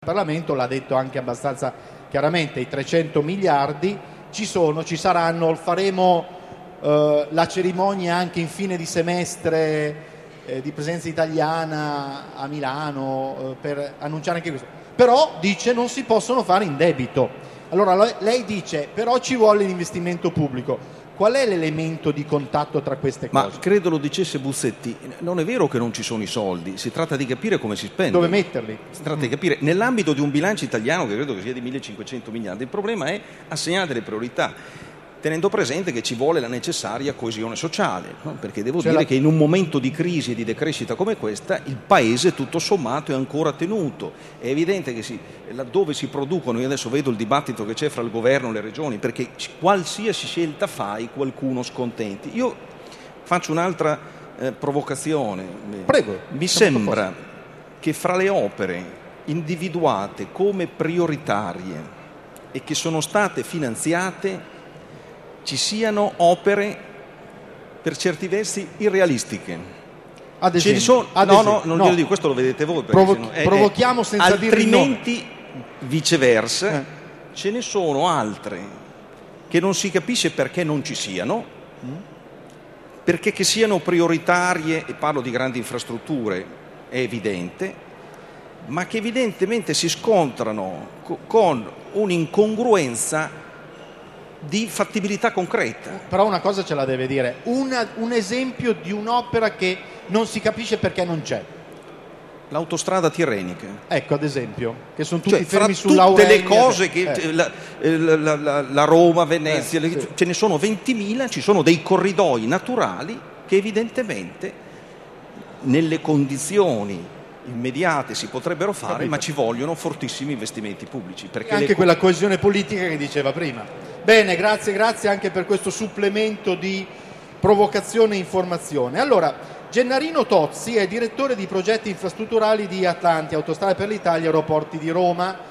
Parlamento l'ha detto anche abbastanza chiaramente: i 300 miliardi ci sono, ci saranno, faremo la cerimonia anche in fine di semestre di presenza italiana a Milano per annunciare anche questo. Però dice non si possono fare in debito. Allora lei dice però ci vuole l'investimento pubblico. Qual è l'elemento di contatto tra queste cose? Ma credo lo dicesse Buzzetti, non è vero che non ci sono i soldi, si tratta di capire come si spendono. Dove metterli? Si tratta di capire, nell'ambito di un bilancio italiano che credo che sia di 1.500 miliardi, il problema è assegnare delle priorità, tenendo presente che ci vuole la necessaria coesione sociale, no? Perché devo dire che in un momento di crisi e di decrescita come questa il Paese tutto sommato è ancora tenuto. È evidente che laddove si producono, io adesso vedo il dibattito che c'è fra il governo e le regioni, perché qualsiasi scelta fai qualcuno scontenti. Io faccio un'altra provocazione. Prego. Mi sembra che fra le opere individuate come prioritarie e che sono state finanziate ci siano opere per certi versi irrealistiche. Ad esempio, non glielo dico, questo lo vedete voi. Provochiamo senza dire il nome. Altrimenti, viceversa, ce ne sono altre che non si capisce perché non ci siano, perché che siano prioritarie, e parlo di grandi infrastrutture, è evidente, ma che evidentemente si scontrano con un'incongruenza di fattibilità concreta. Però una cosa ce la deve dire, un esempio di un'opera che non si capisce perché non c'è. L'autostrada tirrenica. Ecco, ad esempio, che sono tutti fermi fra sull'Aurelia. tutte le cose che la Roma, Venezia, sì. Ce ne sono 20.000, ci sono dei corridoi naturali che evidentemente nelle condizioni immediate si potrebbero fare. Capito. Ma ci vogliono fortissimi investimenti pubblici. Perché anche quella coesione politica che diceva prima. Bene, grazie anche per questo supplemento di provocazione e informazione. Allora, Gennarino Tozzi è direttore di progetti infrastrutturali di Atlantia, Autostrade per l'Italia, Aeroporti di Roma.